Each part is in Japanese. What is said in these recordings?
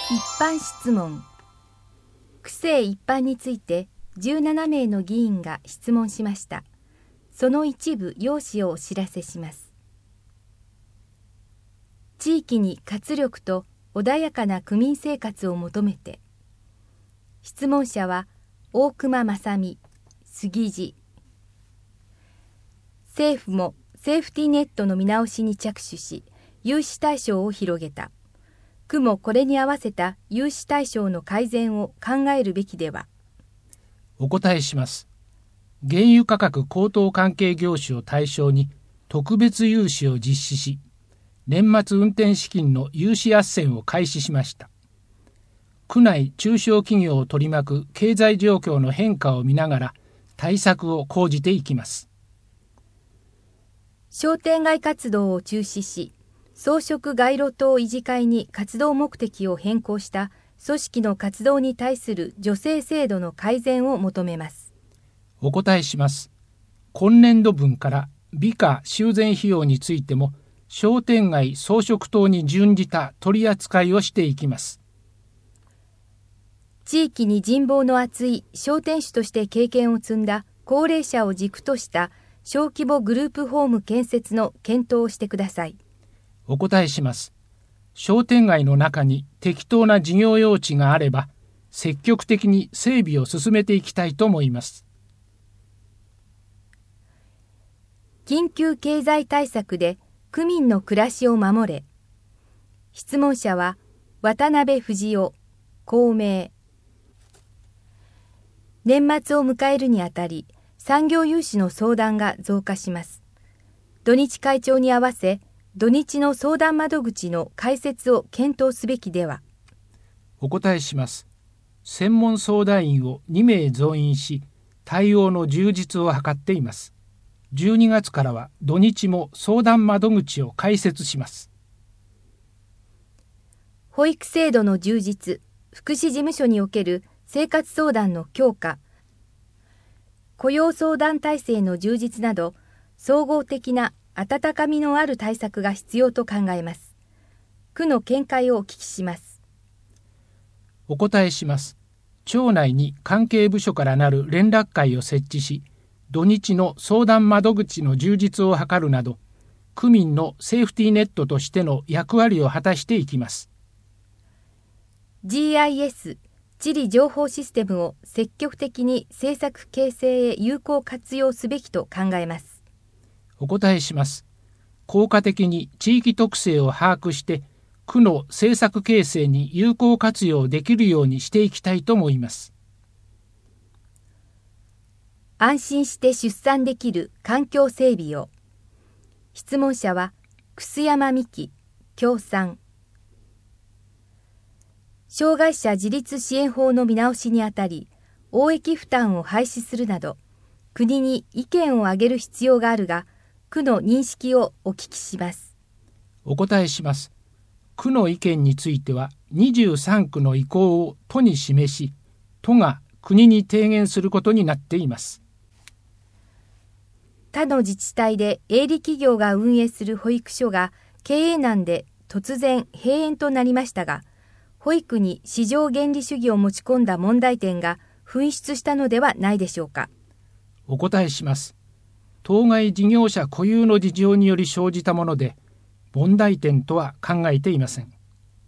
一般質問。区政一般について17名の議員が質問しました。その一部要旨をお知らせします。地域に活力と穏やかな区民生活を求めて。質問者は大隈正美、杉寺。政府もセーフティネットの見直しに着手し、融資対象を広げた。区もこれに合わせた融資対象の改善を考えるべきでは。 お答えします。原油価格高騰関係業種を対象に特別融資を実施し、年末運転資金の融資斡旋を開始しました。区内中小企業を取り巻く経済状況の変化を見ながら対策を講じていきます。 商店街活動を中止し、装飾街路灯維持会に活動目的を変更した組織の活動に対する助成制度の改善を求めます。 お答えします。今年度分から美化修繕費用についても商店街装飾灯に準じた取り扱いをしていきます。 地域に人望の厚い商店主として経験を積んだ高齢者を軸とした小規模グループホーム建設の検討をしてください。 お答えします。商店街の中に適当な事業用地があれば、積極的に整備を進めていきたいと思います。 緊急経済対策で区民の暮らしを守れ。質問者は渡辺富夫、公明。年末を迎えるにあたり、産業融資の相談が増加します。土日会長に合わせ、土日の相談窓口の開設を検討すべきでは。 お答えします。専門相談員を2名増員し、対応の充実を図っています。12月からは土日も相談窓口を開設します。 保育制度の充実、福祉事務所における生活相談の強化、雇用相談体制の充実など、総合的な温かみのある対策が必要と考えます。区の見解をお聞きします。 お答えします。町内に関係部署からなる連絡会を設置し、土日の相談窓口の充実を図るなど、区民のセーフティーネットとしての役割を果たしていきます。 GIS、地理情報システムを積極的に政策形成へ有効活用すべきと考えます。 お答えします。効果的に地域特性を把握して、区の政策形成に有効活用できるようにしていきたいと思います。 安心して出産できる環境整備を。質問者は楠山美希、共産。障害者自立支援法の見直しにあたり、応益負担を廃止するなど、国に意見を挙げる必要があるが、区の認識をお聞きします。 お答えします。区の意見については、23区の意向を都に示し、都が国に提言することになっています。 他の自治体で営利企業が運営する保育所が経営難で突然閉園となりましたが、保育に市場原理主義を持ち込んだ問題点が噴出したのではないでしょうか。 お答えします。当該事業者固有の事情により生じたもので、問題点とは考えていません。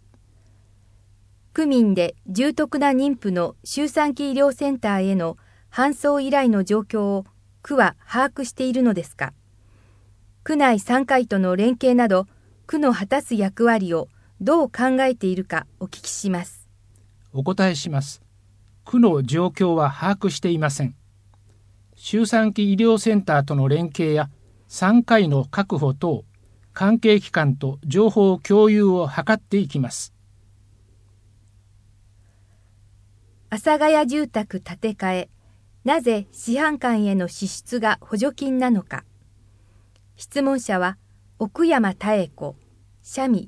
区民で重篤な妊婦の周産期医療センターへの搬送依頼の状況を区は把握しているのですか。区内産科医との連携など、区の果たす役割をどう考えているかお聞きします。 お答えします。区の状況は把握していません。周産期医療センターとの連携や産科医の確保等、関係機関と情報共有を図っていきます。 阿佐ヶ谷住宅建て替え、なぜ市販館への支出が補助金なのか。質問者は奥山妙子、社民。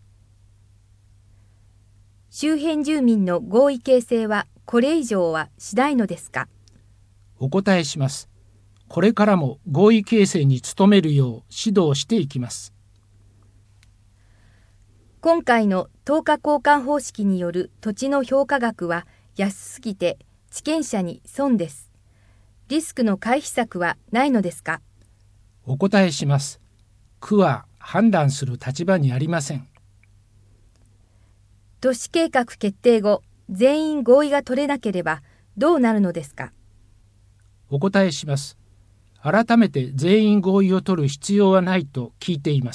周辺住民の合意形成はこれ以上はしないのですか。 お答えします。これからも合意形成に努めるよう指導していきます。 今回の等価交換方式による土地の評価額は安すぎて地権者に損です。リスクの回避策はないのですか？ お答えします。区は判断する立場にありません。 都市計画決定後、全員合意が取れなければどうなるのですか？ お答えします。改めて全員合意を取る必要はないと聞いています。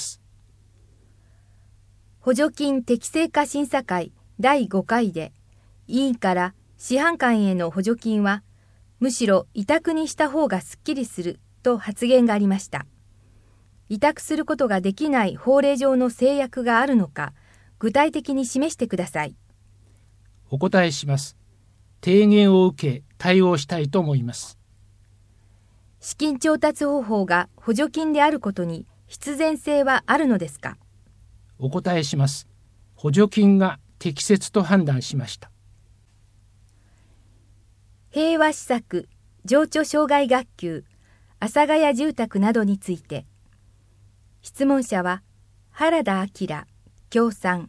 補助金適正化審査会第5回で、委員から市販館への補助金は、むしろ委託にした方がすっきりすると発言がありました。委託することができない法令上の制約があるのか、具体的に示してください。 お答えします。提言を受け対応したいと思います。 資金調達方法が補助金であることに必然性はあるのですか？ お答えします。補助金が適切と判断しました。 平和施策、情緒障害学級、阿佐ヶ谷住宅などについて。質問者は原田明、共産。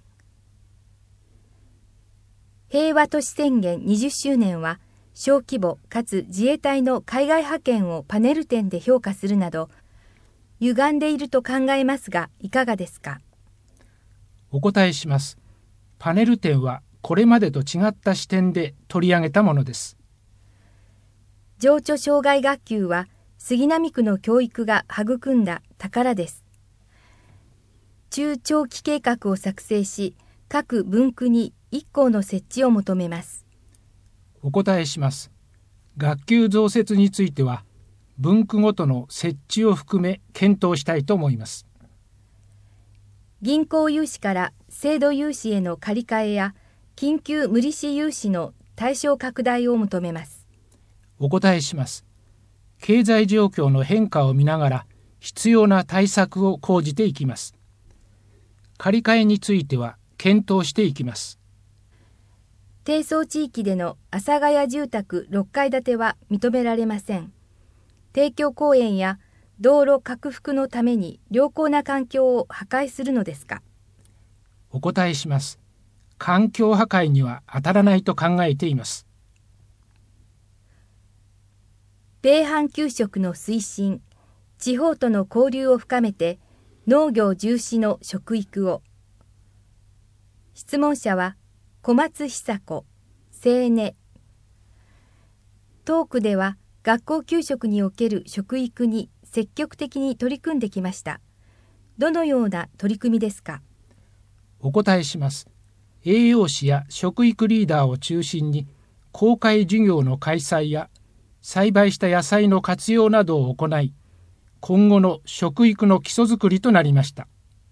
平和都市宣言20周年は、小規模かつ自衛隊の海外派遣をパネル展で評価するなど、歪んでいると考えますが、いかがですか？ お答えします。パネル展はこれまでと違った視点で取り上げたものです。 情緒障害学級は杉並区の教育が育んだ宝です。中長期計画を作成し、各分区に1校の設置を求めます。 お答えします。学級増設については、分区ごとの設置を含め検討したいと思います。 銀行融資から制度融資への借り換えや緊急無利子融資の対象拡大を求めます。 お答えします。経済状況の変化を見ながら必要な対策を講じていきます。借り換えについては検討していきます。 低層地域での阿佐ヶ谷住宅6階建ては認められません。帝京公園や道路拡幅のために良好な環境を破壊するのですか？ お答えします。環境破壊には当たらないと考えています。 米飯給食の推進、地方との交流を深めて農業重視の食育を。質問者は小松久子、青年。当区では学校給食における食育に積極的に取り組んできました。どのような取り組みですか？ お答えします。栄養士や食育リーダーを中心に公開授業の開催や栽培した野菜の活用などを行い、今後の食育の基礎づくりとなりました。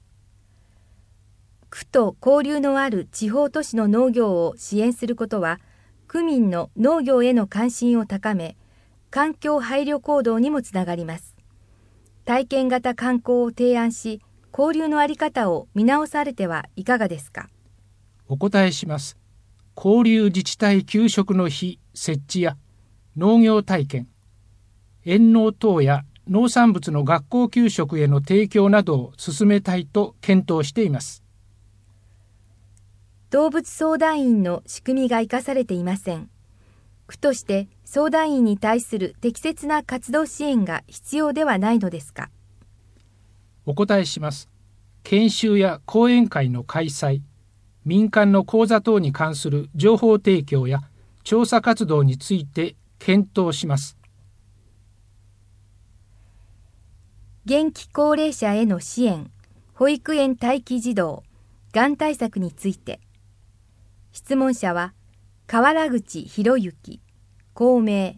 区と交流のある地方都市の農業を支援することは、区民の農業への関心を高め、環境配慮行動にもつながります。体験型観光を提案し、交流の在り方を見直されてはいかがですか？ お答えします。交流自治体給食の日設置や農業体験、遠農等や農産物の学校給食への提供などを進めたいと検討しています。 動物相談員の仕組みが生かされていません。区として相談員に対する適切な活動支援が必要ではないのですか？ お答えします。研修や講演会の開催、民間の講座等に関する情報提供や調査活動について検討します。 現役高齢者への支援、保育園待機児童、がん対策について。質問者は河原口博之、公明。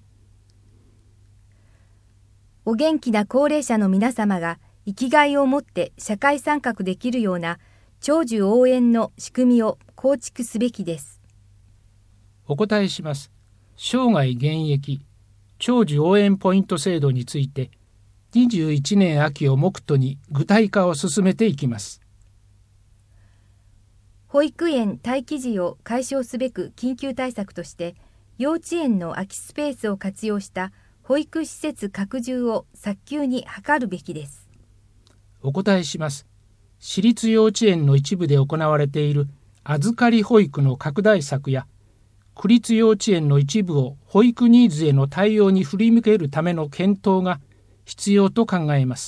お元気な高齢者の皆様が生きがいを持って社会参画できるような長寿応援の仕組みを構築すべきです。 お答えします。生涯現役長寿応援ポイント制度について21年秋を目途に具体化を進めていきます。 保育園待機児を解消すべく緊急対策として幼稚園の空きスペースを活用した保育施設拡充を早急に図るべきです。 お答えします。 私立幼稚園の一部で行われている預かり保育の拡大策や、区立幼稚園の一部を保育ニーズへの対応に振り向けるための検討が必要と考えます。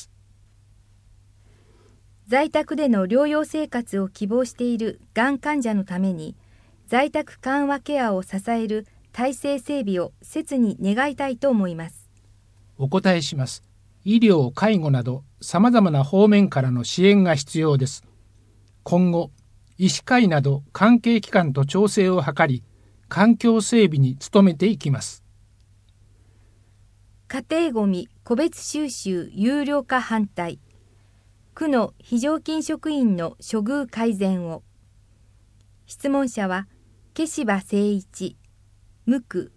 在宅での療養生活を希望しているがん患者のために、在宅緩和ケアを支える体制整備を切に願いたいと思います。 お答えします。医療・介護など様々な方面からの支援が必要です。今後、医師会など関係機関と調整を図り、環境整備に努めていきます。 家庭ごみ個別収集有料化反対。区の非常勤職員の処遇改善を。質問者は、毛柴誠一、無区。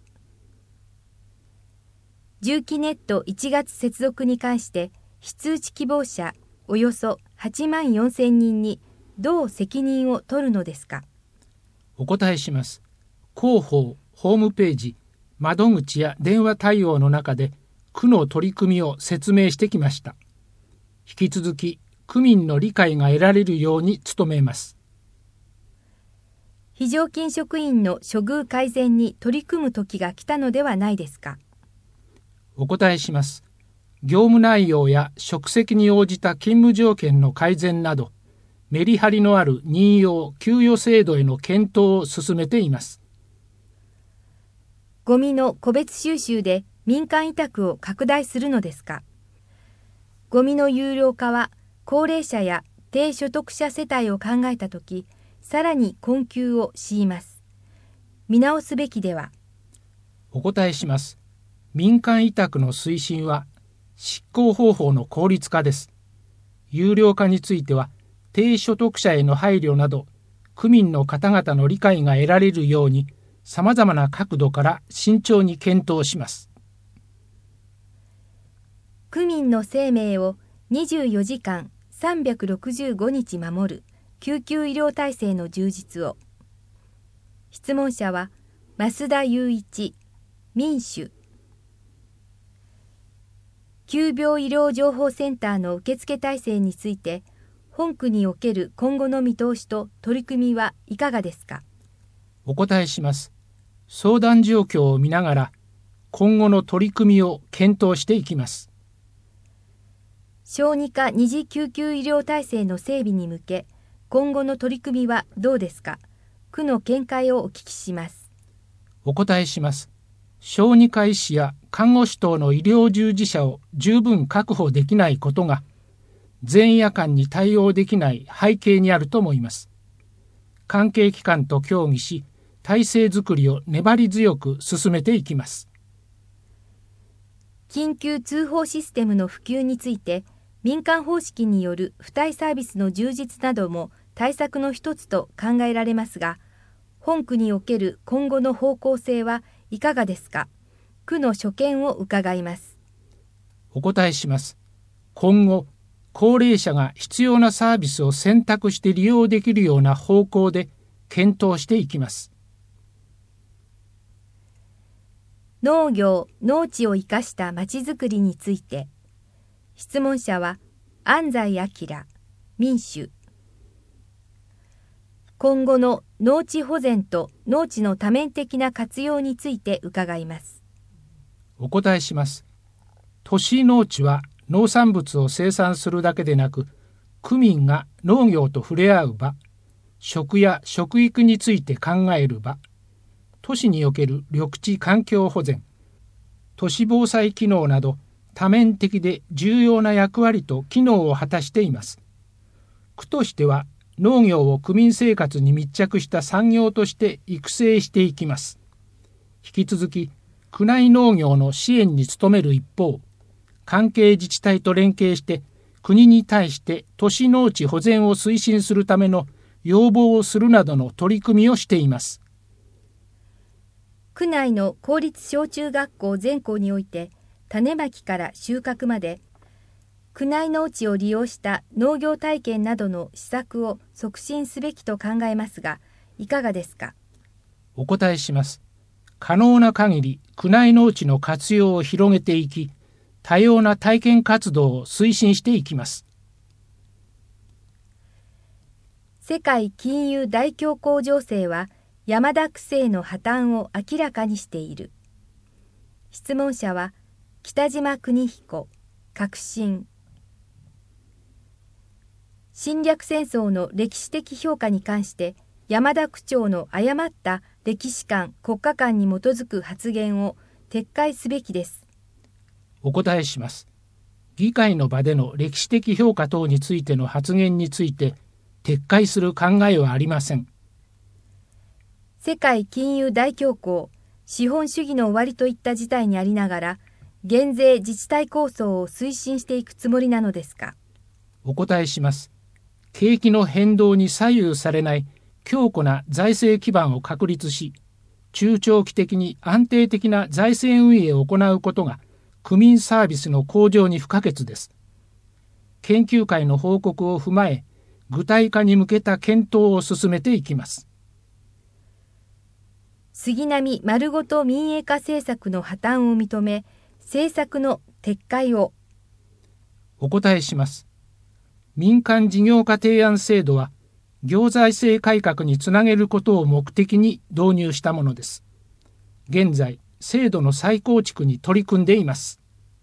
重機ネット1月接続に関して非通知希望者およそ8万4千人にどう責任を取るのですか。 お答えします。広報、ホームページ、窓口や電話対応の中で区の取り組みを説明してきました。引き続き区民の理解が得られるように努めます。 非常勤職員の処遇改善に取り組む時が来たのではないですか。 お答えします。業務内容や職責に応じた勤務条件の改善など、メリハリのある任用・給与制度への検討を進めています。 ゴミの個別収集で民間委託を拡大するのですか。ゴミの有料化は高齢者や低所得者世帯を考えたとき、さらに困窮を強います。見直すべきでは。 お答えします。民間委託の推進は執行方法の効率化です。有料化については低所得者への配慮など区民の方々の理解が得られるようにさまざまな角度から慎重に検討します。 区民の生命を24時間365日守る救急医療体制の充実を。質問者は増田雄一、民主。急病医療情報センターの受付体制について、本区における今後の見通しと取り組みはいかがですか。 お答えします。相談状況を見ながら、今後の取り組みを検討していきます。 小児科二次救急医療体制の整備に向け、今後の取り組みはどうですか。区の見解をお聞きします。 お答えします。小児科医師や看護師等の医療従事者を十分確保できないことが、全夜間に対応できない背景にあると思います。関係機関と協議し、体制づくりを粘り強く進めていきます。 緊急通報システムの普及について、民間方式による付帯サービスの充実なども対策の一つと考えられますが、本区における今後の方向性はいかがですか。区の所見を伺います。 お答えします。今後、高齢者が必要なサービスを選択して利用できるような方向で検討していきます。 農業・農地を生かしたまちづくりについて。質問者は安西明、民主。今後の農地保全と農地の多面的な活用について伺います。 お答えします。都市農地は農産物を生産するだけでなく、区民が農業と触れ合う場、食や食育について考える場、都市における緑地環境保全、都市防災機能など多面的で重要な役割と機能を果たしています。区としては農業を区民生活に密着した産業として育成していきます。引き続き区内農業の支援に努める一方、関係自治体と連携して国に対して都市農地保全を推進するための要望をするなどの取り組みをしています。 区内の公立小中学校全校において、種まきから収穫まで、区内農地を利用した農業体験などの施策を促進すべきと考えますが、いかがですか。 お答えします。可能な限り区内農地の活用を広げていき、多様な体験活動を推進していきます。 世界金融大恐慌情勢は山田区政の破綻を明らかにしている。質問者は北島邦彦、革新。侵略戦争の歴史的評価に関して山田区長の誤った歴史観・国家観に基づく発言を撤回すべきです。 お答えします。議会の場での歴史的評価等についての発言について撤回する考えはありません。 世界金融大恐慌、資本主義の終わりといった事態にありながら、減税自治体構想を推進していくつもりなのですか。 お答えします。景気の変動に左右されない強固な財政基盤を確立し、中長期的に安定的な財政運営を行うことが区民サービスの向上に不可欠です。研究会の報告を踏まえ、具体化に向けた検討を進めていきます。 杉並丸ごと民営化政策の破綻を認め、政策の撤回を。 お答えします。民間事業化提案制度は、行財政改革につなげることを目的に導入したものです。現在、制度の再構築に取り組んでいます。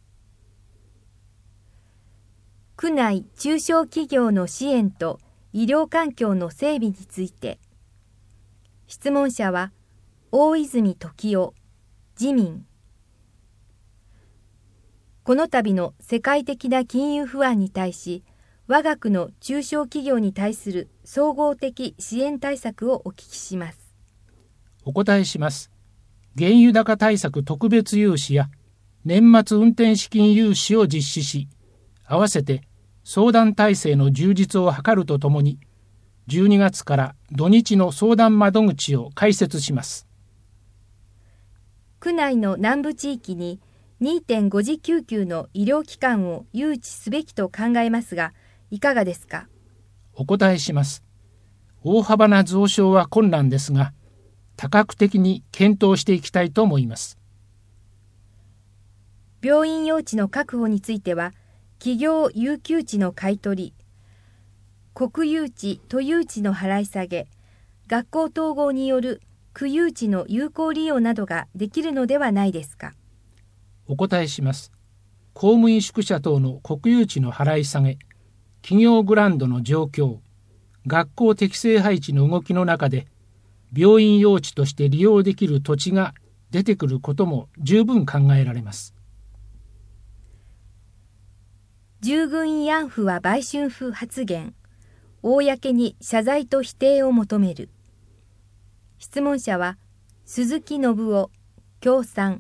区内中小企業の支援と医療環境の整備について。質問者は大泉時夫、自民。この度の世界的な金融不安に対し、我が区の中小企業に対する総合的支援対策をお聞きします。 お答えします。原油高対策特別融資や年末運転資金融資を実施し、合わせて相談体制の充実を図るとともに、12月から土日の相談窓口を開設します。 区内の南部地域に 2.5 次救急の医療機関を誘致すべきと考えますが、いかがですか。 お答えします。大幅な増床は困難ですが、多角的に検討していきたいと思います。 病院用地の確保については、企業有給地の買い取り、国有地・都有地の払い下げ、学校統合による区有地の有効利用などができるのではないですか。 お答えします。公務員宿舎等の国有地の払い下げ、企業グランドの状況、学校適正配置の動きの中で、病院用地として利用できる土地が出てくることも十分考えられます。 従軍慰安婦は売春婦発言、公に謝罪と否定を求める。質問者は鈴木信夫、共産。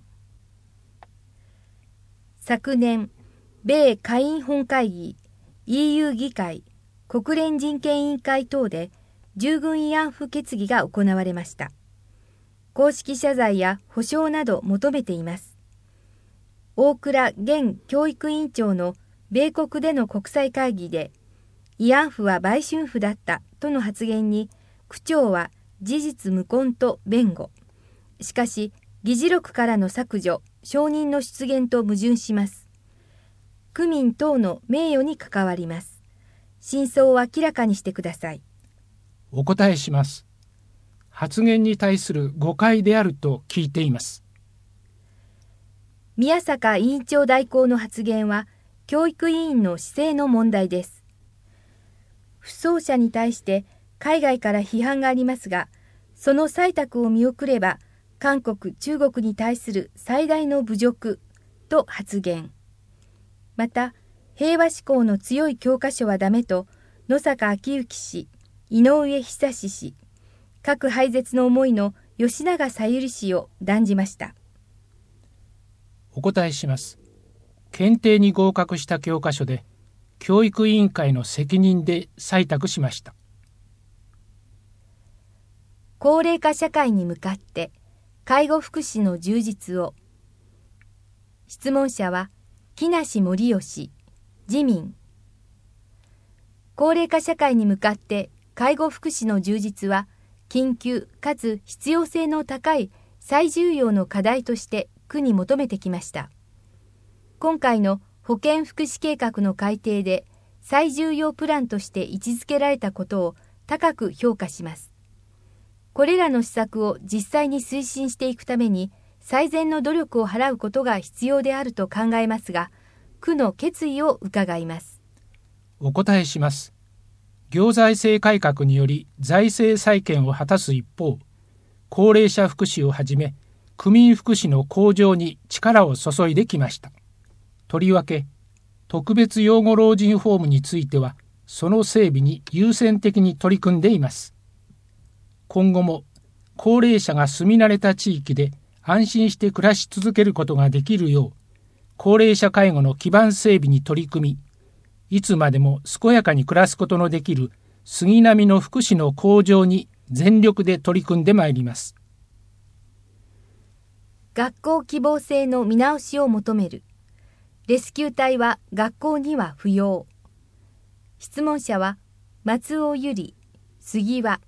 昨年、米下院本会議、EU 議会、国連人権委員会等で従軍慰安婦決議が行われました。公式謝罪や補償など求めています。大倉現教育委員長の米国での国際会議で、慰安婦は売春婦だったとの発言に、区長は事実無根と弁護。しかし、議事録からの削除、承認の出現と矛盾します。区民等の名誉に関わります。真相を明らかにしてください。 お答えします。発言に対する誤解であると聞いています。 宮坂委員長代行の発言は、教育委員の姿勢の問題です。不走者に対して海外から批判がありますが、その採択を見送れば、韓国、中国に対する最大の侮辱と発言。また、平和志向の強い教科書はダメと、野坂昭之氏、井上久志氏、核廃絶の思いの吉永小百合氏を断じました。 お答えします。検定に合格した教科書で、教育委員会の責任で採択しました。 高齢化社会に向かって介護福祉の充実を。質問者は木梨憲義、自民。高齢化社会に向かって介護福祉の充実は緊急かつ必要性の高い最重要の課題として区に求めてきました。今回の保健福祉計画の改定で最重要プランとして位置づけられたことを高く評価します。これらの施策を実際に推進していくために最善の努力を払うことが必要であると考えますが、区の決意を伺います。 お答えします。行財政改革により財政再建を果たす一方、高齢者福祉をはじめ区民福祉の向上に力を注いできました。とりわけ特別養護老人ホームについてはその整備に優先的に取り組んでいます。今後も高齢者が住み慣れた地域で安心して暮らし続けることができるよう、高齢者介護の基盤整備に取り組み、いつまでも健やかに暮らすことのできる杉並の福祉の向上に全力で取り組んでまいります。 学校希望制の見直しを求める。レスキュー隊は学校には不要。質問者は松尾由里、杉和。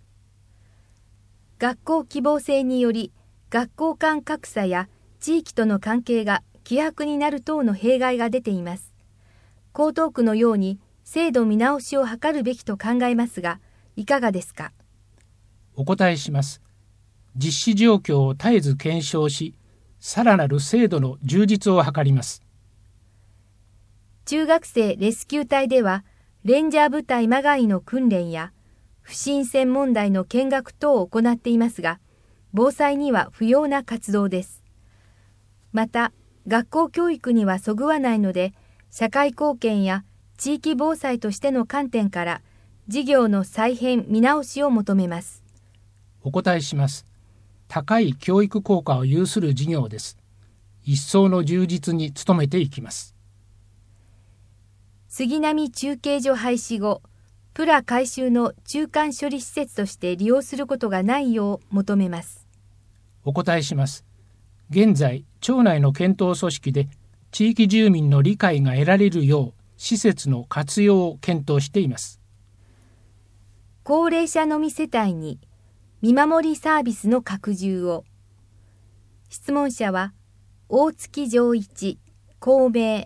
学校希望制により学校間格差や地域との関係が希薄になる等の弊害が出ています。江東区のように制度見直しを図るべきと考えますが、いかがですか。 お答えします。実施状況を絶えず検証し、さらなる制度の充実を図ります。 中学生レスキュー隊では、レンジャー部隊まがいの訓練や、不審船問題の見学等を行っていますが、防災には不要な活動です。また、学校教育にはそぐわないので、社会貢献や地域防災としての観点から、事業の再編見直しを求めます。 お答えします。高い教育効果を有する事業です。一層の充実に努めていきます。 杉並中継所廃止後、プラ改修の中間処理施設として利用することがないよう求めます。 お答えします。現在、町内の検討組織で地域住民の理解が得られるよう施設の活用を検討しています。 高齢者のみ世帯に見守りサービスの拡充を。質問者は大月丈一、公明。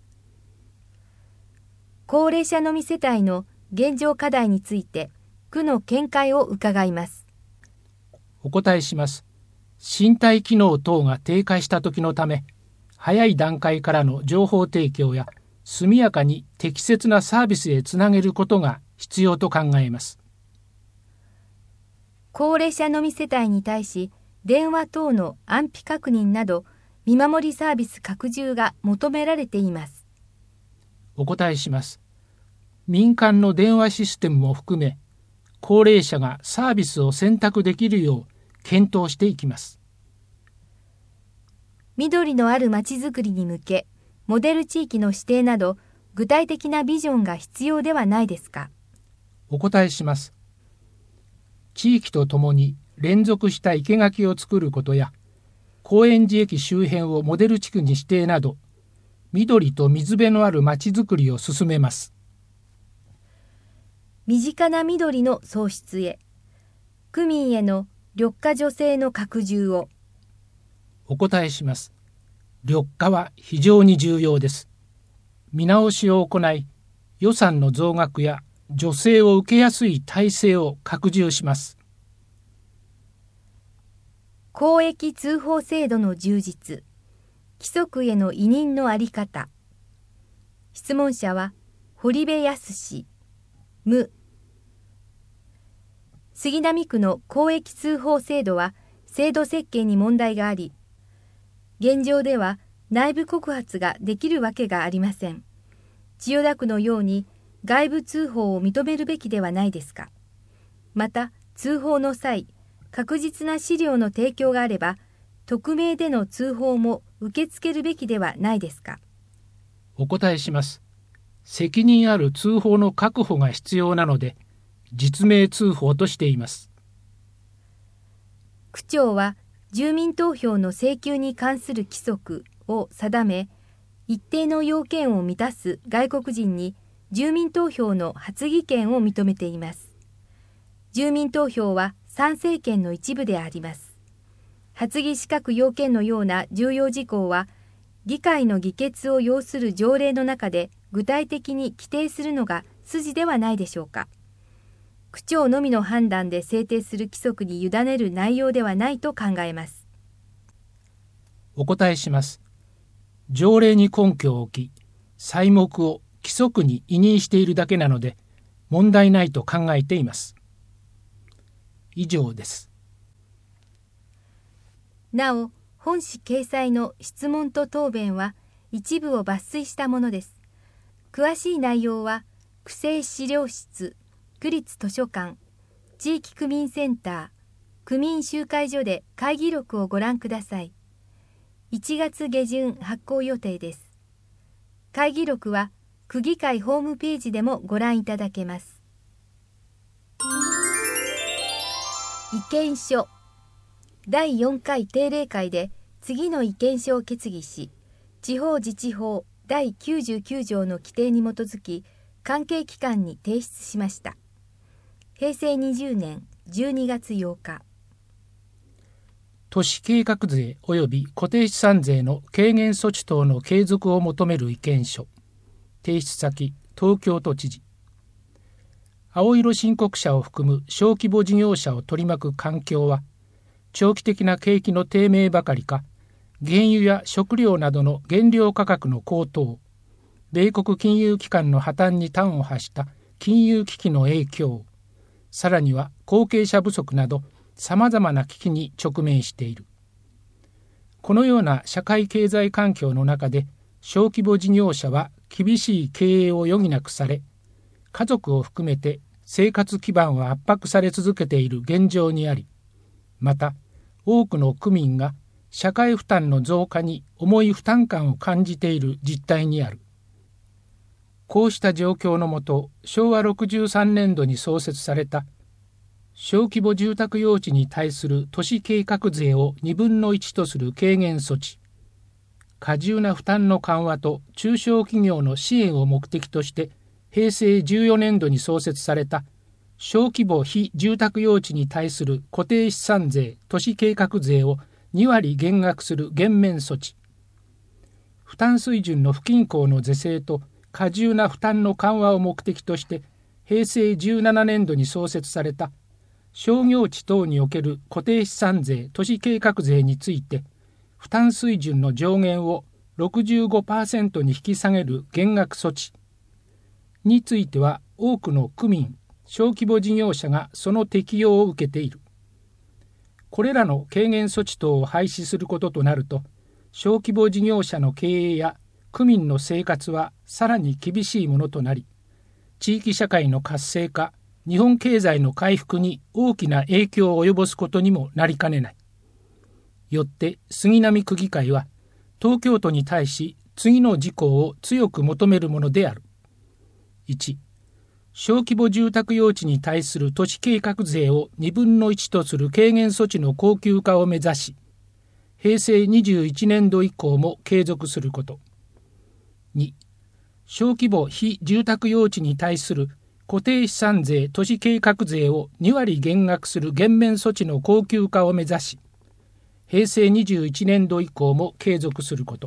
高齢者のみ世帯の現状課題について区の見解を伺います。 お答えします。身体機能等が低下した時のため、早い段階からの情報提供や速やかに適切なサービスへつなげることが必要と考えます。 高齢者のみ世帯に対し、電話等の安否確認など見守りサービス拡充が求められています。 お答えします。民間の電話システムも含め、高齢者がサービスを選択できるよう検討していきます。 緑のあるまちづくりに向け、モデル地域の指定など、具体的なビジョンが必要ではないですか。 お答えします。地域とともに連続した生垣を作ることや、高円寺駅周辺をモデル地区に指定など、緑と水辺のあるまちづくりを進めます。 身近な緑の創出へ、区民への緑化助成の拡充を。 お答えします。緑化は非常に重要です。見直しを行い、予算の増額や助成を受けやすい体制を拡充します。 公益通報制度の充実、規則への委任のあり方。質問者は堀部康、無。杉並区の公益通報制度は制度設計に問題があり、現状では内部告発ができるわけがありません。千代田区のように外部通報を認めるべきではないですか。また、通報の際、確実な資料の提供があれば、匿名での通報も受け付けるべきではないですか。 お答えします。責任ある通報の確保が必要なので、実名通報としています。 区長は住民投票の請求に関する規則を定め、一定の要件を満たす外国人に住民投票の発議権を認めています。住民投票は参政権の一部であります。発議資格要件のような重要事項は、議会の議決を要する条例の中で具体的に規定するのが筋ではないでしょうか。 区長のみの判断で制定する規則に委ねる内容ではないと考えます。 お答えします。条例に根拠を置き、細目を規則に委任しているだけなので、問題ないと考えています。以上です。 なお、本誌掲載の質問と答弁は一部を抜粋したものです。詳しい内容は、区政資料室、区立図書館、地域区民センター、区民集会所で会議録をご覧ください。1月下旬発行予定です。会議録は区議会ホームページでもご覧いただけます。意見書第4回定例会で次の意見書を決議し、地方自治法第99条の規定に基づき関係機関に提出しました。平成20年12月8日。 都市計画税及び固定資産税の軽減措置等の継続を求める意見書。提出先、東京都知事。青色申告者を含む小規模事業者を取り巻く環境は、長期的な景気の低迷ばかりか、原油や食料などの原料価格の高騰、米国金融機関の破綻に端を発した金融危機の影響、さらには後継者不足などさまざまな危機に直面している。このような社会経済環境の中で、小規模事業者は厳しい経営を余儀なくされ、家族を含めて生活基盤は圧迫され続けている現状にあり、また多くの区民が社会負担の増加に重い負担感を感じている実態にある。こうした状況のもと、昭和63年度に創設された小規模住宅用地に対する都市計画税を2分の1とする軽減措置、過重な負担の緩和と中小企業の支援を目的として平成14年度に創設された小規模非住宅用地に対する固定資産税都市計画税を2割減額する減免措置、負担水準の不均衡の是正と過重な負担の緩和を目的として平成17年度に創設された商業地等における固定資産税都市計画税について、負担水準の上限を 65% に引き下げる減額措置については、多くの区民、小規模事業者がその適用を受けている。これらの軽減措置等を廃止することとなると、小規模事業者の経営や区民の生活はさらに厳しいものとなり、地域社会の活性化、日本経済の回復に大きな影響を及ぼすことにもなりかねない。よって杉並区議会は東京都に対し次の事項を強く求めるものである。1、小規模住宅用地に対する都市計画税を2分の1とする軽減措置の恒久化を目指し、平成21年度以降も継続すること。2、小規模非住宅用地に対する固定資産税都市計画税を2割減額する減免措置の恒久化を目指し、平成21年度以降も継続すること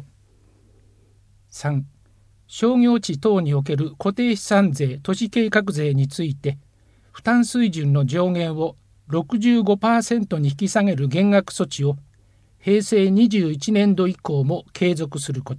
。3、商業地等における固定資産税都市計画税について、負担水準の上限を 65% に引き下げる減額措置を平成21年度以降も継続すること。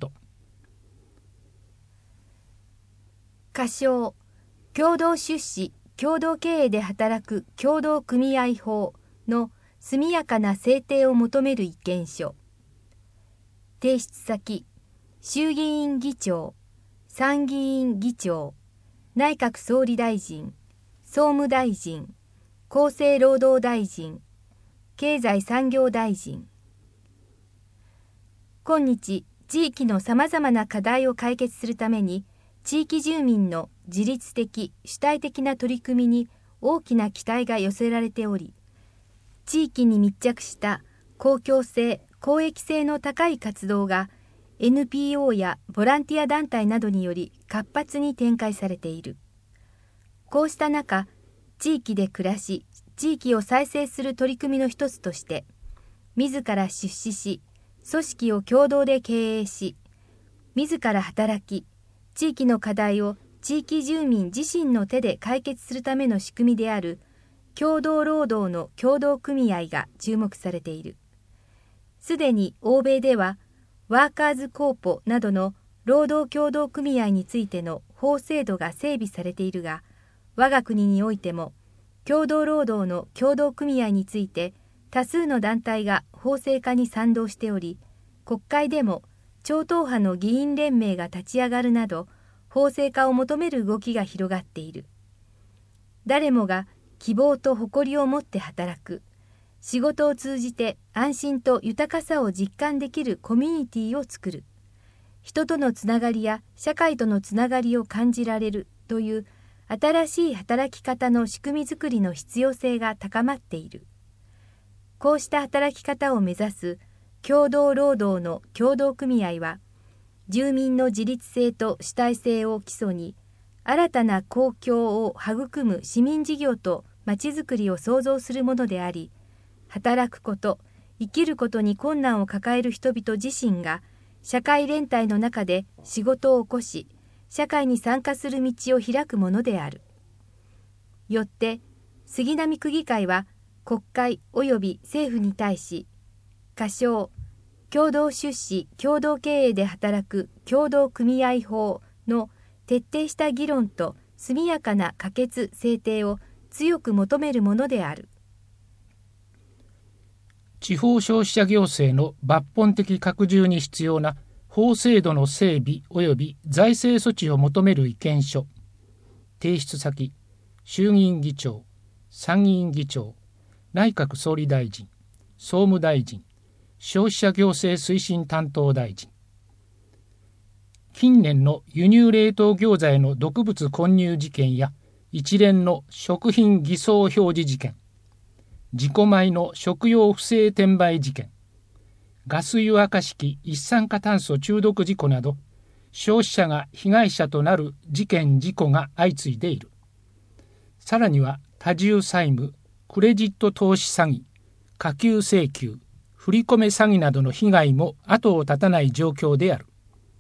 仮称共同出資・共同経営で働く協同組合法の速やかな制定を求める意見書。提出先、衆議院議長、参議院議長、内閣総理大臣、総務大臣、厚生労働大臣、経済産業大臣。今日、地域のさまざまな課題を解決するために、地域住民の自律的・主体的な取り組みに大きな期待が寄せられており、地域に密着した公共性・公益性の高い活動が NPO やボランティア団体などにより活発に展開されている。こうした中、地域で暮らし、地域を再生する取り組みの一つとして、自ら出資し、組織を共同で経営し、自ら働き、地域の課題を地域住民自身の手で解決するための仕組みである協同労働の協同組合が注目されている。すでに欧米ではワーカーズコーポなどの労働協同組合についての法制度が整備されているが、我が国においても協同労働の協同組合について多数の団体が法制化に賛同しており、国会でも超党派の議員連盟が立ち上がるなど、法制化を求める動きが広がっている。誰もが希望と誇りを持って働く、仕事を通じて安心と豊かさを実感できるコミュニティを作る、人とのつながりや社会とのつながりを感じられるという新しい働き方の仕組みづくりの必要性が高まっている。こうした働き方を目指す協同労働の協同組合は、住民の自立性と主体性を基礎に、新たな公共を育む市民事業とまちづくりを創造するものであり、働くこと、生きることに困難を抱える人々自身が、社会連帯の中で仕事を起こし、社会に参加する道を開くものである。よって、杉並区議会は、国会及び政府に対し、仮称、共同出資・共同経営で働く協同組合法の徹底した議論と速やかな可決・制定を強く求めるものである。 地方消費者行政の抜本的拡充に必要な法制度の整備及び財政措置を求める意見書。提出先、衆議院議長、参議院議長、内閣総理大臣、総務大臣、消費者行政推進担当大臣。近年の輸入冷凍餃子への毒物混入事件や一連の食品偽装表示事件、自己米の食用不正転売事件、ガス湯沸かし器一酸化炭素中毒事故など、消費者が被害者となる事件事故が相次いでいる。さらには多重債務、クレジット投資詐欺、下給請求、振り込め詐欺などの被害も後を絶たない状況である。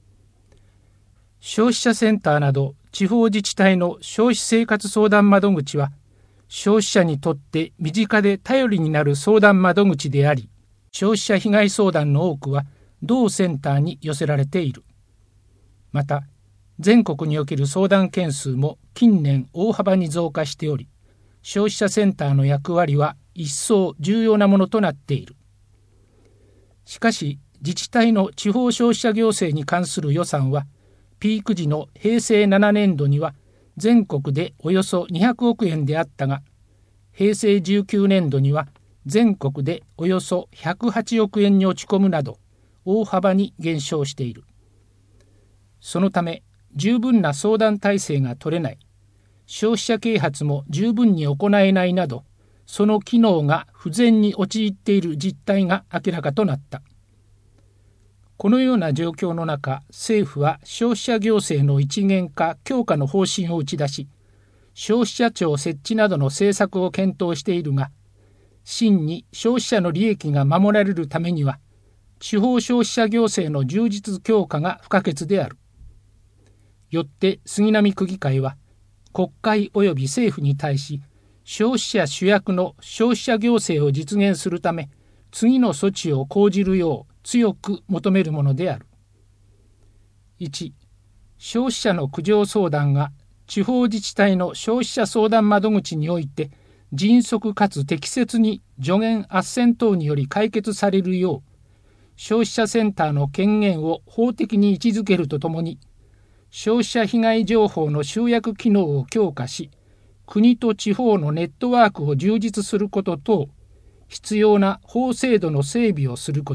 消費者センターなど地方自治体の消費生活相談窓口は、消費者にとって身近で頼りになる相談窓口であり、消費者被害相談の多くは同センターに寄せられている。また、全国における相談件数も近年大幅に増加しており、消費者センターの役割は一層重要なものとなっている。しかし、自治体の地方消費者行政に関する予算は、ピーク時の平成7年度には全国でおよそ200億円であったが、平成19年度には全国でおよそ108億円に落ち込むなど、大幅に減少している。そのため、十分な相談体制が取れない、消費者啓発も十分に行えないなど、その機能が不全に陥っている実態が明らかとなった。このような状況の中、政府は消費者行政の一元化・強化の方針を打ち出し、消費者庁設置などの政策を検討しているが、真に消費者の利益が守られるためには、地方消費者行政の充実強化が不可欠である。よって杉並区議会は、国会及び政府に対し、消費者主役の消費者行政を実現するため、次の措置を講じるよう強く求めるものである。1、消費者の苦情相談が地方自治体の消費者相談窓口において迅速かつ適切に助言斡旋等により解決されるよう、消費者センターの権限を法的に位置づけるとともに、消費者被害情報の集約機能を強化し、国と地方のネットワークを充実すること等、必要な法制度の整備をすること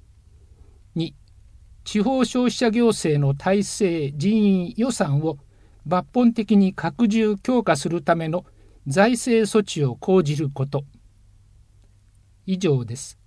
。2、地方消費者行政の体制、人員、予算を抜本的に拡充・強化するための財政措置を講じること。以上です。